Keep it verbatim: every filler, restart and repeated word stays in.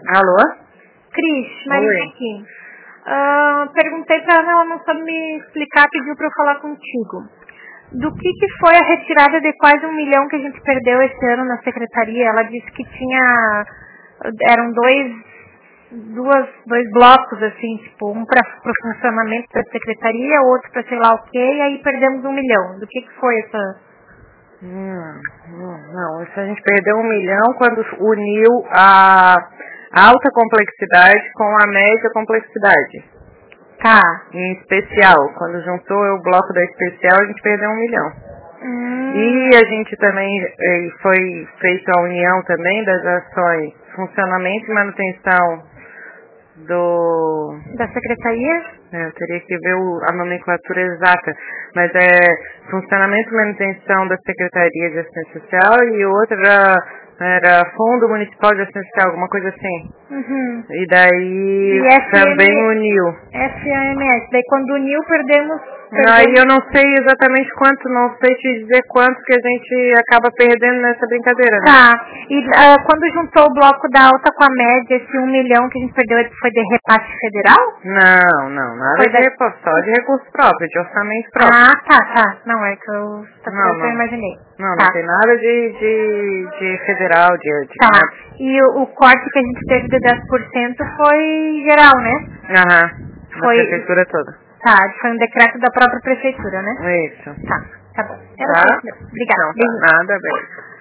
Alô? Cris, Maria aqui. Uh, perguntei para ela, ela não sabe me explicar, pediu para eu falar contigo. Do que, que foi a retirada de quase um milhão que a gente perdeu esse ano na secretaria? Ela disse que tinha, eram dois, duas, dois blocos, assim, tipo, um para o funcionamento da secretaria, outro para sei lá o quê, e aí perdemos um milhão. Do que, que foi essa... Hum, hum, não, isso a gente perdeu um milhão quando uniu a alta complexidade com a média complexidade. Tá. Em especial, quando juntou o bloco da especial, a gente perdeu um milhão. Hum. E a gente também, foi feita a união também das ações funcionamento e manutenção do... Da secretaria? É, eu teria que ver o, a nomenclatura exata, mas é funcionamento e manutenção da Secretaria de Assistência Social e outra era, era Fundo Municipal de Assistência Social, alguma coisa assim. Uhum. E daí e também uniu. F A M S, daí quando uniu perdemos... perdemos... Aí eu não sei exatamente quanto, não sei te dizer quanto que a gente acaba perdendo nessa brincadeira, né? Tá, e uh, quando juntou o bloco da alta com a média, esse um milhão que a gente perdeu foi de repasse federal? Não, não, nada foi de da... recurso, só de recurso próprio, de orçamento próprio. Ah, tá, tá, não é que eu, tá, não, que não. eu imaginei. Não, tá. não tem nada de, de, de federal, de... de tá, nada. e o, o corte que a gente teve de dez por cento foi geral, né? Aham, da foi... prefeitura toda. Tá, foi um decreto da própria prefeitura, né? Isso. Tá, tá bom. Era Tá? isso mesmo. Obrigada. Não, tá. Nada, bem.